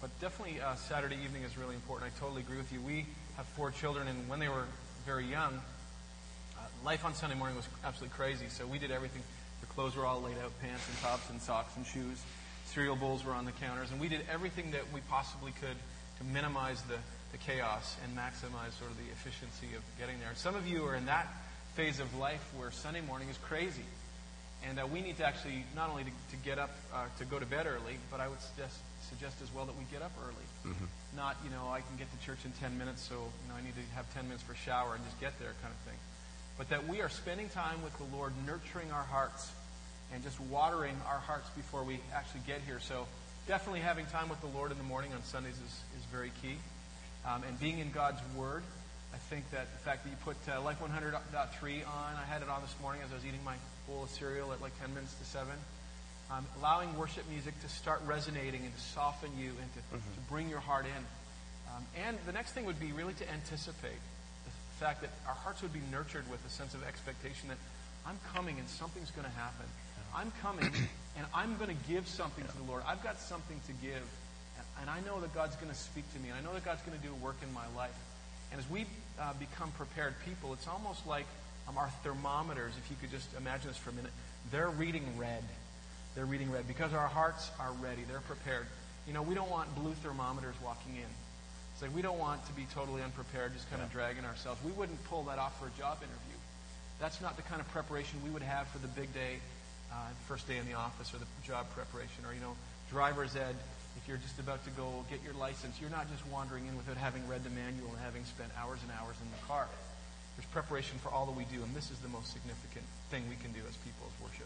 Speaker 2: But definitely Saturday evening is really important. I totally agree with you. We have 4 children, and when they were very young, life on Sunday morning was absolutely crazy. So we did everything. The clothes were all laid out, pants and tops and socks and shoes. Cereal bowls were on the counters. And we did everything that we possibly could to minimize the chaos and maximize sort of the efficiency of getting there. And some of you are in that phase of life where Sunday morning is crazy. And we need to actually not only to get up, to go to bed early, but I would suggest as well that we get up early. Mm-hmm. Not, I can get to church in 10 minutes, so, I need to have 10 minutes for a shower and just get there kind of thing. But that we are spending time with the Lord, nurturing our hearts and just watering our hearts before we actually get here. So definitely having time with the Lord in the morning on Sundays is very key. And being in God's Word. I think that the fact that you put Life 100.3 on, I had it on this morning as I was eating my bowl of cereal at like 10 minutes to 7. Allowing worship music to start resonating and to soften you and to bring your heart in. And the next thing would be really to anticipate the fact that our hearts would be nurtured with a sense of expectation that I'm coming and something's going to happen. I'm coming and I'm going to give something to the Lord. I've got something to give. And I know that God's going to speak to me. And I know that God's going to do a work in my life. And as we become prepared people, it's almost like our thermometers, if you could just imagine this for a minute, they're reading red. They're reading red because our hearts are ready. They're prepared. We don't want blue thermometers walking in. It's like we don't want to be totally unprepared, just kind of dragging ourselves. We wouldn't pull that off for a job interview. That's not the kind of preparation we would have for the big day, the first day in the office, or the job preparation, or, driver's ed. If you're just about to go get your license, you're not just wandering in without having read the manual and having spent hours and hours in the car. There's preparation for all that we do, and this is the most significant thing we can do as people, as worship.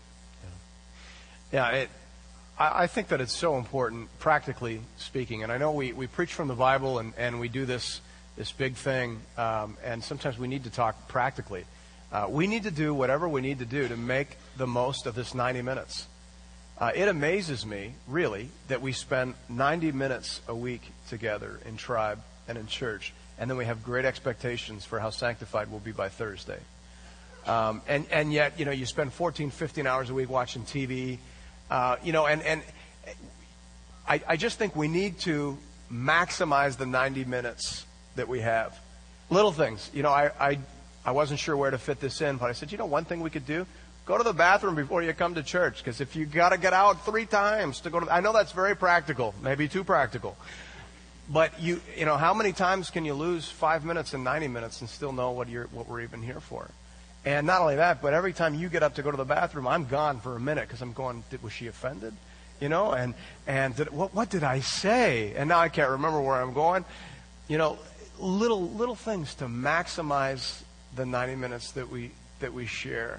Speaker 1: I think that it's so important, practically speaking. And I know we preach from the Bible and we do this big thing, and sometimes we need to talk practically. We need to do whatever we need to do to make the most of this 90 minutes. It amazes me, really, that we spend 90 minutes a week together in Tribe and in church, and then we have great expectations for how sanctified we'll be by Thursday. And yet, you spend 14, 15 hours a week watching TV, and I just think we need to maximize the 90 minutes that we have. Little things. I wasn't sure where to fit this in, but I said, one thing we could do? Go to the bathroom before you come to church, because if you got to get out 3 times to go to, I know that's very practical, maybe too practical. But how many times can you lose 5 minutes and 90 minutes and still know what we're even here for? And not only that, but every time you get up to go to the bathroom, I'm gone for a minute because I'm going, was she offended? And what did I say? And now I can't remember where I'm going. Little things to maximize the 90 minutes that we share.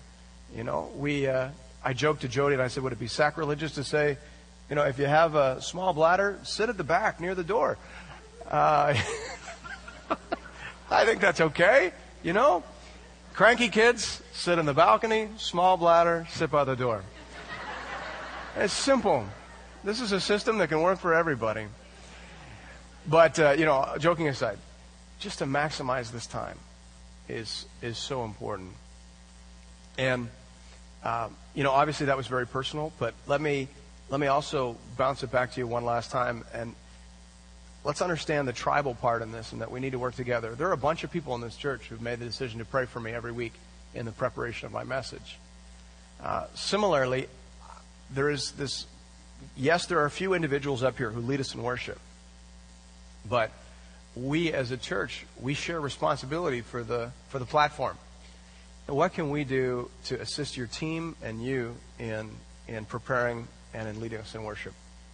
Speaker 1: I joked to Jody and I said, would it be sacrilegious to say, if you have a small bladder, sit at the back near the door. I think that's okay, Cranky kids, sit in the balcony. Small bladder, sit by the door. It's simple. This is a system that can work for everybody. But, joking aside, just to maximize this time is so important. And, obviously that was very personal, but let me also bounce it back to you one last time. And let's understand the tribal part in this and that we need to work together. There are a bunch of people in this church who've made the decision to pray for me every week in the preparation of my message. Similarly, there is this, yes, there are a few individuals up here who lead us in worship. But we as a church, we share responsibility for the platform. And what can we do to assist your team and you in preparing and in leading us in worship?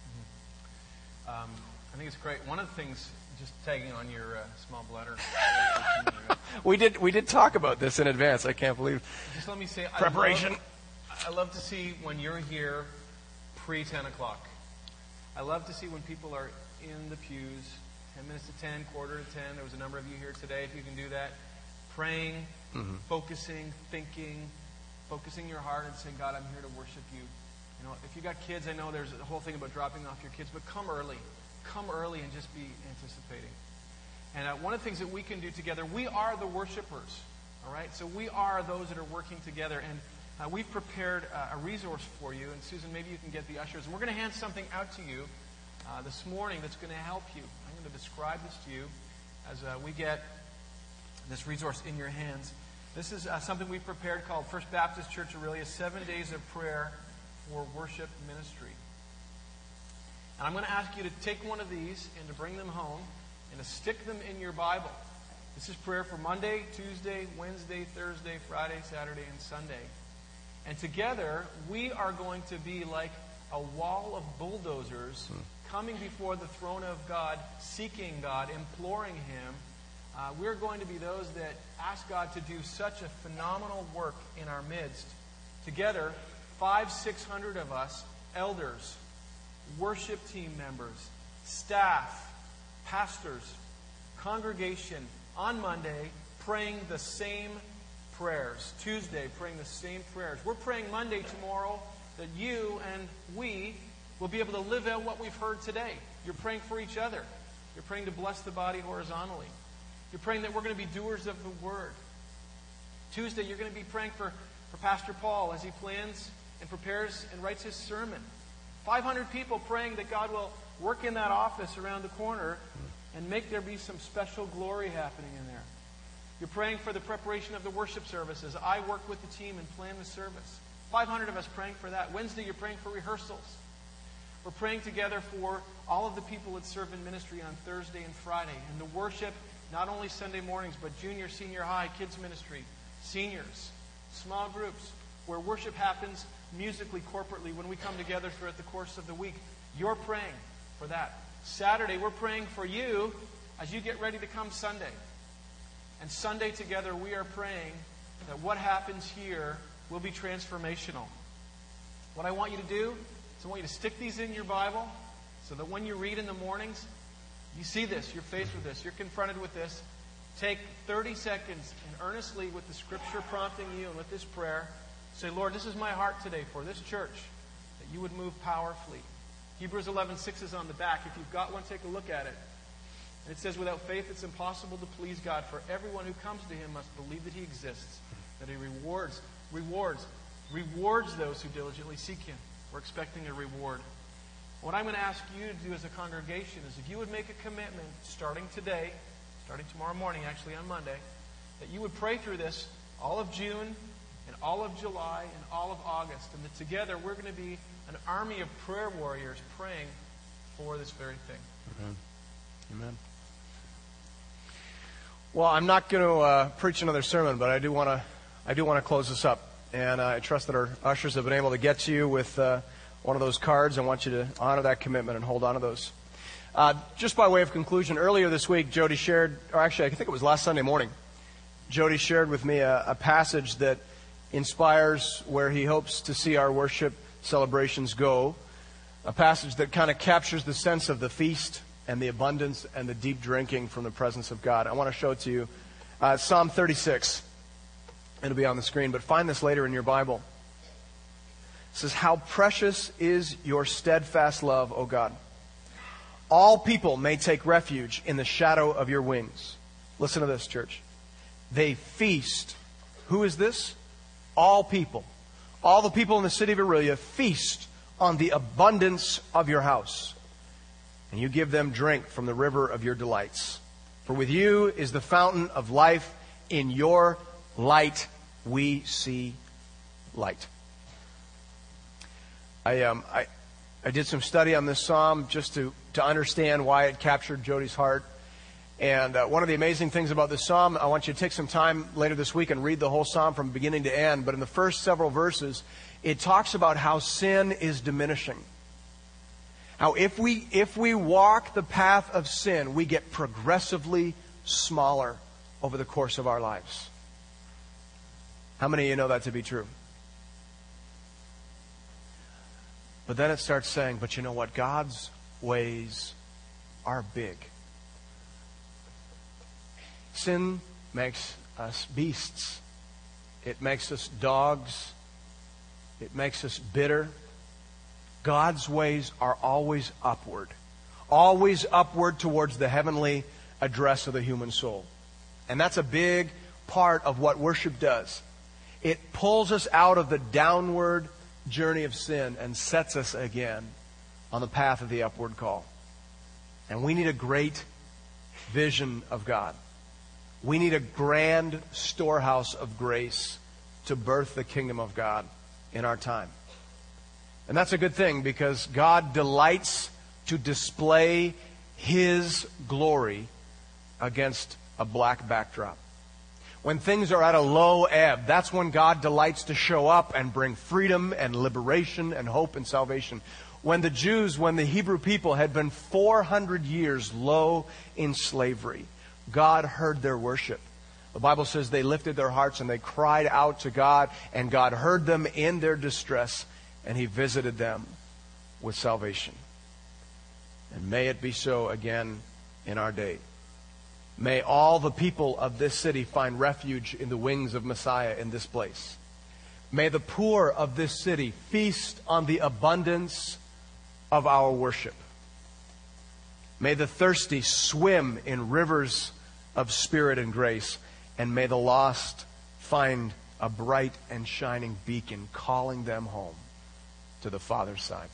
Speaker 2: I think it's great. One of the things, just tagging on your small bladder.
Speaker 1: We did talk about this in advance. I can't believe.
Speaker 2: Just let me say,
Speaker 1: preparation.
Speaker 2: I love to see when you're here pre 10 o'clock. I love to see when people are in the pews, 10 minutes to 10, quarter to 10. There was a number of you here today. If you can do that, praying, focusing, thinking, focusing your heart and saying, God, I'm here to worship you. If you got kids, I know there's a whole thing about dropping off your kids, but come early. Come early and just be anticipating. And one of the things that we can do together, we are the worshipers, all right? So we are those that are working together. And we've prepared a resource for you. And Susan, maybe you can get the ushers. And we're going to hand something out to you this morning that's going to help you. I'm going to describe this to you as we get this resource in your hands. This is something we prepared called First Baptist Church Aurelia, 7 Days of Prayer for Worship Ministry. And I'm going to ask you to take one of these and to bring them home and to stick them in your Bible. This is prayer for Monday, Tuesday, Wednesday, Thursday, Friday, Saturday, and Sunday. And together, we are going to be like a wall of bulldozers coming before the throne of God, seeking God, imploring Him. We're going to be those that ask God to do such a phenomenal work in our midst. Together, 500-600 of us, elders, worship team members, staff, pastors, congregation, on Monday, praying the same prayers. Tuesday, praying the same prayers. We're praying Monday, tomorrow, that you and we will be able to live out what we've heard today. You're praying for each other. You're praying to bless the body horizontally. You're praying that we're going to be doers of the Word. Tuesday, you're going to be praying for Pastor Paul as he plans and prepares and writes his sermon. 500 people praying that God will work in that office around the corner and make there be some special glory happening in there. You're praying for the preparation of the worship service as I work with the team and plan the service. 500 of us praying for that. Wednesday, you're praying for rehearsals. We're praying together for all of the people that serve in ministry on Thursday and Friday. And the worship, not only Sunday mornings, but junior, senior high, kids ministry, seniors, small groups, where worship happens musically, corporately, when we come together throughout the course of the week. You're praying for that. Saturday, we're praying for you as you get ready to come Sunday. And Sunday together, we are praying that what happens here will be transformational. What I want you to do is I want you to stick these in your Bible so that when you read in the mornings, you see this, you're faced with this, you're confronted with this. Take 30 seconds and earnestly, with the Scripture prompting you and with this prayer, say, Lord, this is my heart today for this church, that you would move powerfully. Hebrews 11:6 is on the back. If you've got one, take a look at it. And it says, without faith it's impossible to please God, for everyone who comes to Him must believe that He exists, that He rewards those who diligently seek Him. We're expecting a reward. What I'm going to ask you to do as a congregation is if you would make a commitment starting today, starting tomorrow morning, actually on Monday, that you would pray through this all of June and all of July and all of August, and that together we're going to be an army of prayer warriors praying for this very thing.
Speaker 1: Amen. Amen. Well, I'm not going to preach another sermon, but I do want to close this up, and I trust that our ushers have been able to get to you with one of those cards. I want you to honor that commitment and hold on to those. Just by way of conclusion, earlier this week, Jody shared, or actually I think it was last Sunday morning, Jody shared with me a passage that inspires where he hopes to see our worship celebrations go. A passage that kind of captures the sense of the feast and the abundance and the deep drinking from the presence of God. I want to show it to you. Psalm 36. It'll be on the screen, but find this later in your Bible. It says, how precious is your steadfast love, O God. All people may take refuge in the shadow of your wings. Listen to this, church. They feast. Who is this? All people. All the people in the city of Aurelia feast on the abundance of your house. And you give them drink from the river of your delights. For with you is the fountain of life. In your light we see light. I did some study on this psalm just to understand why it captured Jody's heart. And one of the amazing things about this psalm, I want you to take some time later this week and read the whole psalm from beginning to end. But in the first several verses, it talks about how sin is diminishing. How if we walk the path of sin, we get progressively smaller over the course of our lives. How many of you know that to be true? But then it starts saying, but you know what? God's ways are big. Sin makes us beasts. It makes us dogs. It makes us bitter. God's ways are always upward towards the heavenly address of the human soul. And that's a big part of what worship does. It pulls us out of the downward journey of sin and sets us again on the path of the upward call. And we need a great vision of God. We need a grand storehouse of grace to birth the kingdom of God in our time. And that's a good thing, because God delights to display His glory against a black backdrop. When things are at a low ebb, that's when God delights to show up and bring freedom and liberation and hope and salvation. When the Hebrew people had been 400 years low in slavery, God heard their worship. The Bible says they lifted their hearts and they cried out to God, and God heard them in their distress, and He visited them with salvation. And may it be so again in our day. May all the people of this city find refuge in the wings of Messiah in this place. May the poor of this city feast on the abundance of our worship. May the thirsty swim in rivers of spirit and grace. And may the lost find a bright and shining beacon calling them home to the Father's side.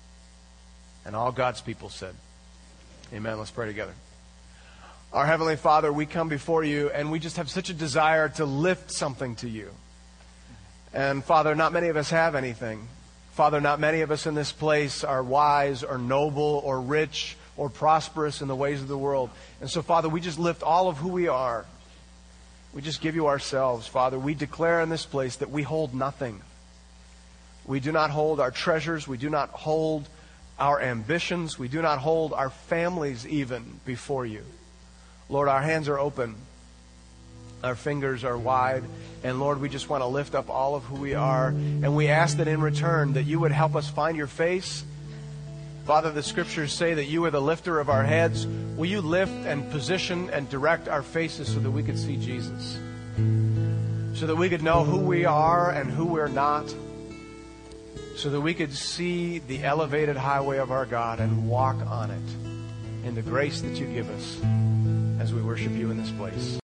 Speaker 1: And all God's people said, amen. Let's pray together. Our Heavenly Father, we come before You, and we just have such a desire to lift something to You. And Father, not many of us have anything. Father, not many of us in this place are wise or noble or rich or prosperous in the ways of the world. And so, Father, we just lift all of who we are. We just give You ourselves, Father. We declare in this place that we hold nothing. We do not hold our treasures. We do not hold our ambitions. We do not hold our families even before You. Lord, our hands are open. Our fingers are wide. And Lord, we just want to lift up all of who we are. And we ask that in return that You would help us find Your face. Father, the Scriptures say that You are the lifter of our heads. Will You lift and position and direct our faces so that we could see Jesus? So that we could know who we are and who we're not. So that we could see the elevated highway of our God and walk on it in the grace that You give us as we worship You in this place.